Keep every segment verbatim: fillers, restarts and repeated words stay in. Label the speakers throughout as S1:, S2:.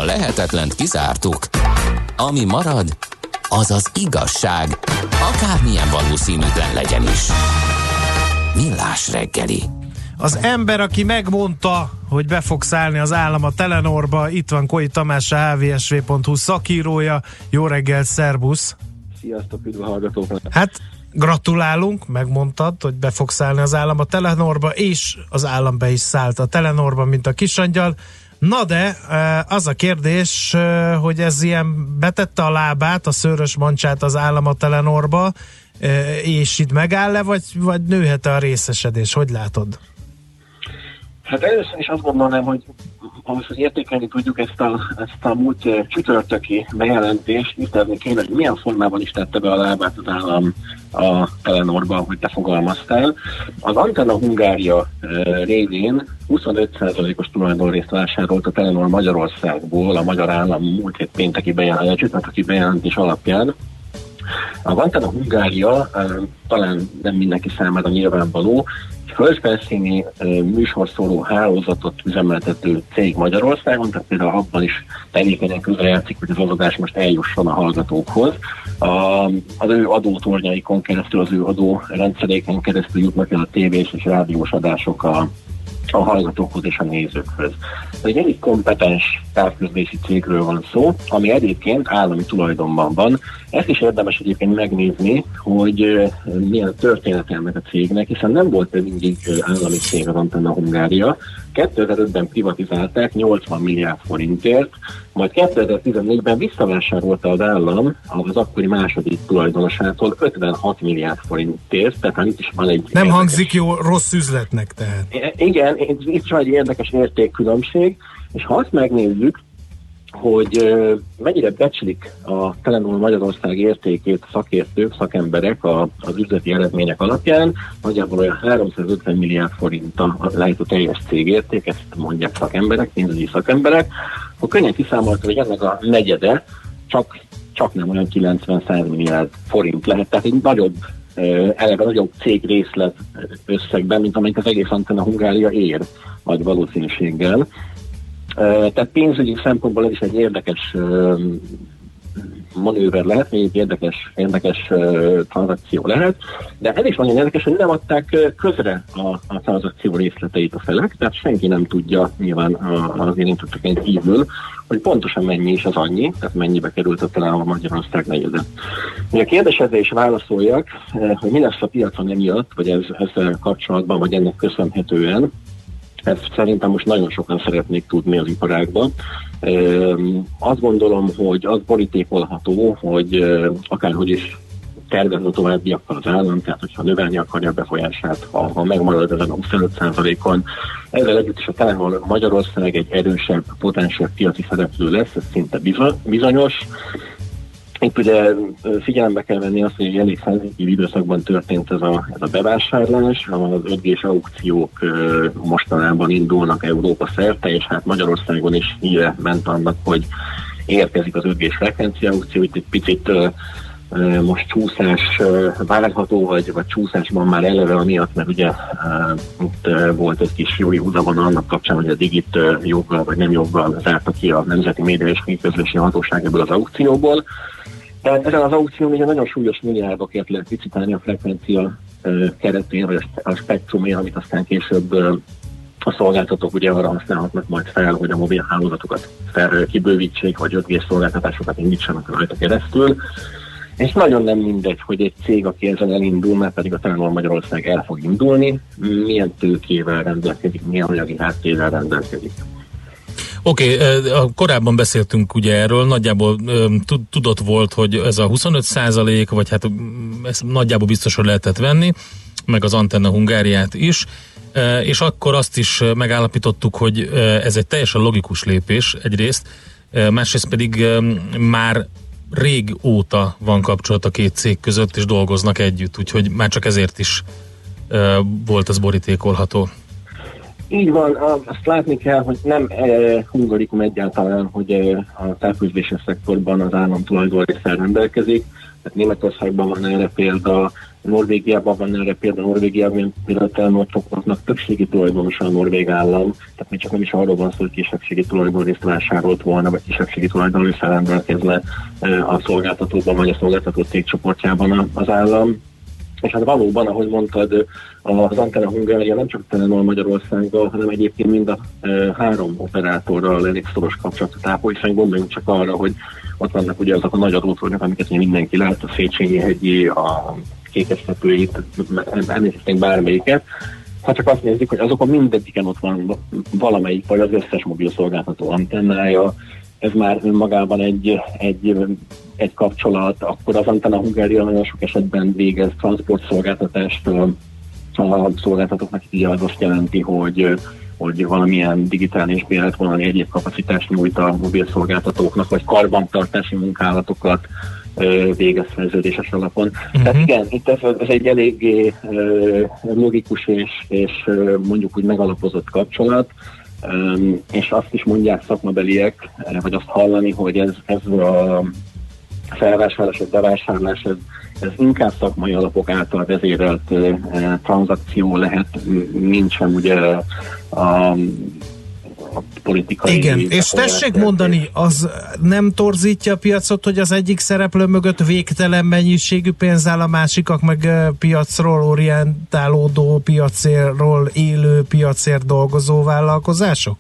S1: lehetetlent kizártuk. Ami marad, az az igazság, akármilyen valószínűtlen legyen is. Millás reggeli.
S2: Az ember, aki megmondta, hogy be fog szállni az állam a Telenorba, itt van Koi Tamás, a há vé es vé pont hú szakírója. Jó reggelt, szervusz!
S3: Sziasztok, üdv a hallgatóknak!
S2: Hát gratulálunk, megmondtad, hogy be fog szállni az állam a Telenorba, és az állam be is szállt a Telenorba, mint a kisangyal. Na de, az a kérdés, hogy ez ilyen betette a lábát, a szőrös mancsát az állam a Telenorba, és itt megáll-e, vagy, vagy nőhet-e a részesedés? Hogy látod?
S3: Hát először is azt gondolnám, hogy ahhoz, hogy értékelni tudjuk ezt a, ezt a múlt csütörtöki bejelentést, tisztázni kéne, hogy milyen formában is tette be a lábát az állam a Telenorba, hogy te fogalmaztál. Az Antenna Hungária révén huszonöt százalékos tulajdonrészt vásárolt a Telenor Magyarországból a magyar állam múlt hét pénteki bejelentés, csütörtöki bejelentés alapján. Az Antenna Hungária talán nem mindenki számára nyilvánvaló, földfelszíni műsorszóró hálózatot üzemeltető cég Magyarországon, tehát például abban is tevékenyen közrejátszik, hogy az adás most eljusson a hallgatókhoz. A, az ő adótornyaikon keresztül, az ő adórendszeréken keresztül jutnak el a tévés és rádiós adások a, a hallgatókhoz és a nézőkhöz. Egy elég kompetens távközlési cégről van szó, ami egyébként állami tulajdonban van. Ezt is érdemes egyébként megnézni, hogy milyen története ennek a cégnek, hiszen nem volt mindig állami cég az Antenna Hungária. kétezer-ötben privatizálták nyolcvan milliárd forintért, majd kétezer-tizennégyben visszavásárolta az állam az akkori második tulajdonosától ötvenhat milliárd forintért, tehát itt is van egy...
S2: Nem érdekes... hangzik jó, rossz üzletnek tehát.
S3: Igen, itt van egy érdekes értékkülönbség, és ha azt megnézzük, hogy uh, mennyire becslik a Telenor Magyarország értékét szakértők, szakemberek a, az üzleti eredmények alapján, nagyjából olyan háromszázötven milliárd forint a lehet a teljes cég érték, ezt mondják szakemberek, pénzügyi szakemberek, akkor könnyen kiszámolta, hogy ennek a negyede csak, csak nem olyan kilencven-száz milliárd forint lehet, tehát egy nagyobb, uh, eleve nagyobb cég részlet összegben, mint amelyik az egész Antenna Hungária ér nagy valószínűséggel. Tehát pénzügyi szempontból ez is egy érdekes uh, manőver lehet, egy érdekes, érdekes uh, tranzakció lehet, de ez is nagyon érdekes, hogy nem adták közre a, a tranzakció részleteit a felek, tehát senki nem tudja nyilván az érintetteken kívül, hogy pontosan mennyi is az annyi, tehát mennyibe került a Telenor Magyarország negyede. A kérdésre is válaszoljak, hogy mi lesz a piacon emiatt, vagy ez, ezzel kapcsolatban, vagy ennek köszönhetően. Ezt szerintem most nagyon sokan szeretnék tudni az iparágban. Azt gondolom, hogy az borítékolható, hogy akárhogy is tervezne továbbiakkal az állam, tehát hogyha növelni akarja a befolyását, ha, ha megmarad ezen a huszonöt százalékon, ezzel együtt is a Telenor Magyarország egy erősebb, potenciális piaci szereplő lesz, ez szinte bizonyos. Itt ugye figyelembe kell venni azt, hogy egy elég szenzitív időszakban történt ez a, ez a bevásárlás, az öt gés aukciók mostanában indulnak Európa szerte, és hát Magyarországon is híre ment annak, hogy érkezik az öt gés frekvencia aukció, itt egy picit most csúszás várható, vagy, vagy csúszásban már eleve amiatt, mert ugye itt volt egy kis jói húzavona annak kapcsán, hogy a Digit joggal vagy nem joggal zárta ki a Nemzeti Média és Hírközlési Hatóság ebből az aukcióból. Tehát ezen az aukción ugye nagyon súlyos milliárdokért lehet licitálni a frekvencia keretén, vagy a spektrumén, amit aztán később a szolgáltatók ugye arra használhatnak majd fel, hogy a mobil hálózatokat fel kibővítsék, vagy öt gés szolgáltatásokat indítsanak rajta keresztül. És nagyon nem mindegy, hogy egy cég, aki ezen elindul, mert pedig a Telenor Magyarország el fog indulni, milyen tőkével rendelkezik, milyen anyagi háttérrel rendelkezik.
S4: Oké, okay, korábban beszéltünk ugye erről, nagyjából tudott volt, hogy ez a huszonöt százalék, vagy hát ezt nagyjából biztosan lehetett venni, meg az Antenna Hungáriát is, és akkor azt is megállapítottuk, hogy ez egy teljesen logikus lépés egyrészt, másrészt pedig már régóta van kapcsolat a két cég között, és dolgoznak együtt, úgyhogy már csak ezért is volt ez borítékolható.
S3: Így van, azt látni kell, hogy nem eh, hungarikum egyáltalán, hogy eh, a távközlési szektorban az állam tulajdonrészsel rendelkezik. Tehát Németországban van erre példa, Norvégiában van erre például, Norvégiában például Telenor-csoportnak többségi tulajdonosa a norvég állam, tehát még csak nem is arról van szó, hogy kisebbségi tulajdonrészt vásárolt volna, vagy kisebbségi tulajdonrészt rendelkezne a szolgáltatóban, vagy a szolgáltató cégcsoportjában az állam. És hát valóban, ahogy mondtad, az Antenna Hungária nem csak Telenor Magyarországgal, hanem egyébként mind a e, három operátorral elég szoros kapcsolatot ápol, hiszen gondoljunk csak arra, hogy ott vannak ugye azok a nagy adótornyok, amiket mindenki lát, a Széchenyi-hegyi, a Kékestetőit, említettünk bármelyiket. Ha csak azt nézzük, hogy azokon mindegyiken ott van valamelyik, vagy az összes mobil szolgáltató antennája, ez már önmagában egy, egy, egy kapcsolat, akkor az Antenna Hungária nagyon sok esetben végez transportszolgáltatást a szolgáltatóknak, így az azt jelenti, hogy, hogy valamilyen digitális béret, valami egyéb kapacitást nyújt a mobil szolgáltatóknak, vagy karbantartási munkálatokat végez szerződéses alapon. Uh-huh. Tehát igen, itt ez, ez egy eléggé logikus és, és mondjuk úgy megalapozott kapcsolat, Um, és azt is mondják szakmabeliek, vagy azt hallani, hogy ez, ez a felvásárlás, vagy bevásárlás, ez, ez inkább szakmai alapok által vezérelt uh, tranzakció lehet, nincsen ugye a, a politikai...
S2: Igen, és tessék mondani, az nem torzítja a piacot, hogy az egyik szereplő mögött végtelen mennyiségű pénz áll, a másikak meg piacról orientálódó, piacról élő, piacért dolgozó vállalkozások?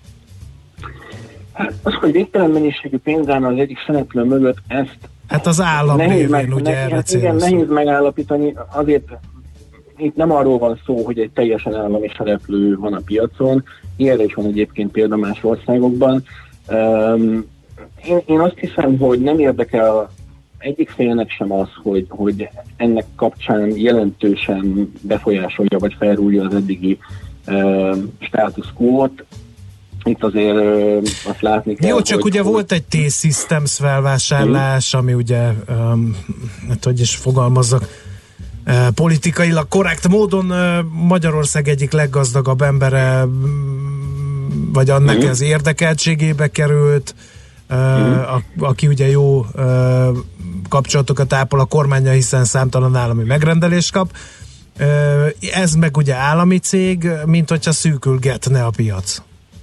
S3: Hát az, hogy végtelen mennyiségű pénz áll az egyik szereplő mögött, ezt
S2: hát az állam révén,
S3: meg,
S2: ugye
S3: nehéz,
S2: erre
S3: hát igen, nehéz megállapítani, azért itt nem arról van szó, hogy egy teljesen állami szereplő van a piacon, ilyenre is van egyébként példa más országokban. Um, én, én azt hiszem, hogy nem érdekel egyik félnek sem az, hogy, hogy ennek kapcsán jelentősen befolyásolja vagy felrúlja az eddigi uh, status quo-t. Itt azért uh, azt látni kell,
S2: jó, csak
S3: hogy,
S2: ugye
S3: hogy...
S2: volt egy T-Systems felvásárlás, ami ugye, um, hát hogy is fogalmazzak, Uh, politikailag korrekt módon uh, Magyarország egyik leggazdagabb embere, um, vagy annak mm. az érdekeltségébe került, uh, mm. a, aki ugye jó uh, kapcsolatokat ápol a kormánnyal, hiszen számtalan állami megrendelést kap. Uh, ez meg ugye állami cég, mint hogyha szűkülgetne a piac.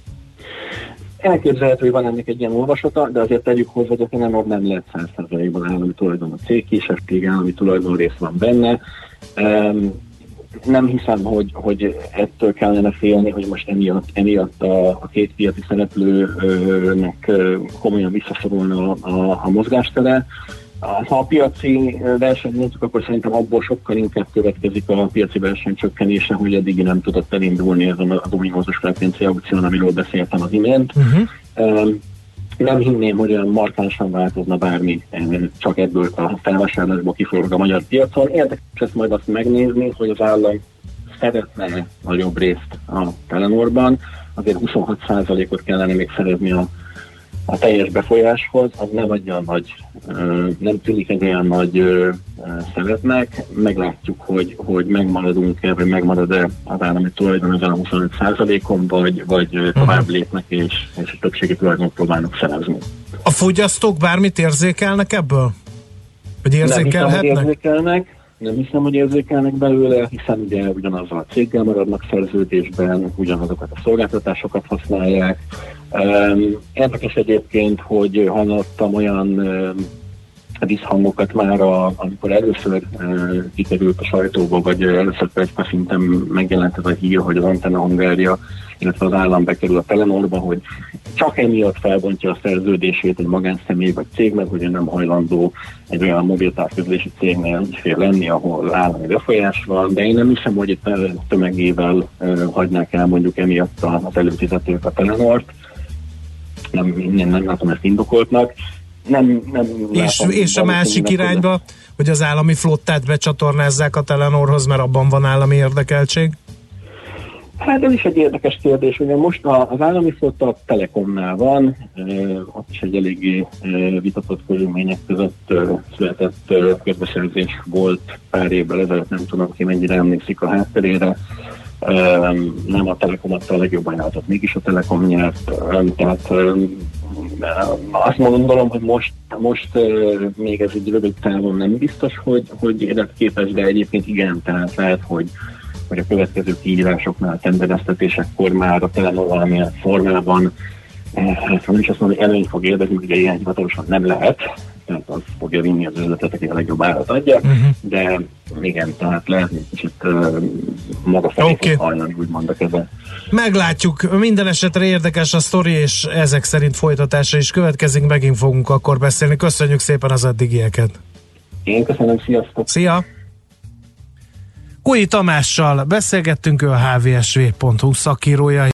S3: Elképzelhető, hogy van ennek egy ilyen olvasata, de azért tegyük hozzá, hogy nem, nem lehet száz százalékban állami tulajdon a cég, kisebbség állami tulajdon rész van benne. Um, nem hiszem, hogy, hogy ettől kellene félni, hogy most emiatt, emiatt a, a két piaci szereplőnek komolyan visszaszorulna a, a, a mozgástere. Ha a piaci versenyt nézzük, akkor szerintem abból sokkal inkább következik a piaci verseny csökkenése, hogy eddig nem tudott elindulni ezen az ominózus frekvencia aukción, amiről beszéltem az imént. Uh-huh. Um, nem hinném, hogy olyan markánsan változna bármi, csak ebből a felvásárlásból kiforog a magyar piacon. Érdekes ezt majd azt megnézni, hogy az állam szeretne nagyobb részt a Telenorban, azért huszonhat százalékot kellene még szerezni a a teljes befolyáshoz, az nem adja nagy, nem tűnik egy olyan nagy szeretnek. Meglátjuk, hogy, hogy megmaradunk-e, vagy megmarad-e az állami tulajdon ezen a huszonöt százalékon, vagy, vagy tovább lépnek, és, és a többségi tulajdonot próbálnak szerezni.
S2: A fogyasztók bármit érzékelnek ebből? Vagy érzékelhetnek?
S3: Nem hiszem, hogy érzékelnek. Nem hiszem, hogy érzékelnek belőle, hiszen ugye ugyanazzal a céggel maradnak szerződésben, ugyanazokat a szolgáltatásokat használják. Um, érdekes egyébként, hogy hallottam olyan um, visszhangokat már, a, amikor először uh, kikerült a sajtóba, vagy először egy szinten megjelent ez a hír, hogy az Antenna Hungária, illetve az állam bekerül a Telenorba, hogy csak emiatt felbontja a szerződését egy magánszemély vagy cég, mert hogy nem hajlandó egy olyan mobiltávközlési cégnél ügyfél lenni, ahol állami befolyás van, de én nem hiszem, hogy itt tömegével uh, hagynák el mondjuk emiatt az előfizetők a Telenort. Nem, nem, nem látom ezt indokoltnak. Nem, nem
S2: és, és a másik irányba, hogy az állami flottát becsatornázzák a Telenorhoz, mert abban van állami érdekeltség?
S3: Hát ez is egy érdekes kérdés, ugye most az állami flotta a Telekomnál van, ott is egy eléggé vitatott körülmények között született közbeszerzés volt pár évvel ezelőtt, nem tudom ki mennyire emlékszik a hátterére. Nem a Telekom adta a legjobb ajánlatot, mégis a Telekom nyert, tehát azt gondolom, hogy most, most még ez egy rövid távon nem biztos, hogy, hogy életképes, de egyébként igen, tehát lehet, hogy, hogy a következő kiírásoknál, tendereztetésekkor már a Telenor valamilyen formában, hát nem is azt mondom, hogy előny fog élvezni, ugye ilyen hivatalosan nem lehet, tehát az fogja vinni az üzletet, aki a legjobb árat adja, uh-huh. de igen, tehát lehet, hogy kicsit uh, maga felé okay. fog hajlani, úgymond a keze.
S2: Meglátjuk, minden esetre érdekes a sztori, és ezek szerint folytatása is következik, megint fogunk akkor beszélni. Köszönjük szépen az eddigieket.
S3: Én köszönöm, sziasztok!
S2: Szia! Kúi Tamással beszélgettünk, ő a há vé es vé pont hú szakírója.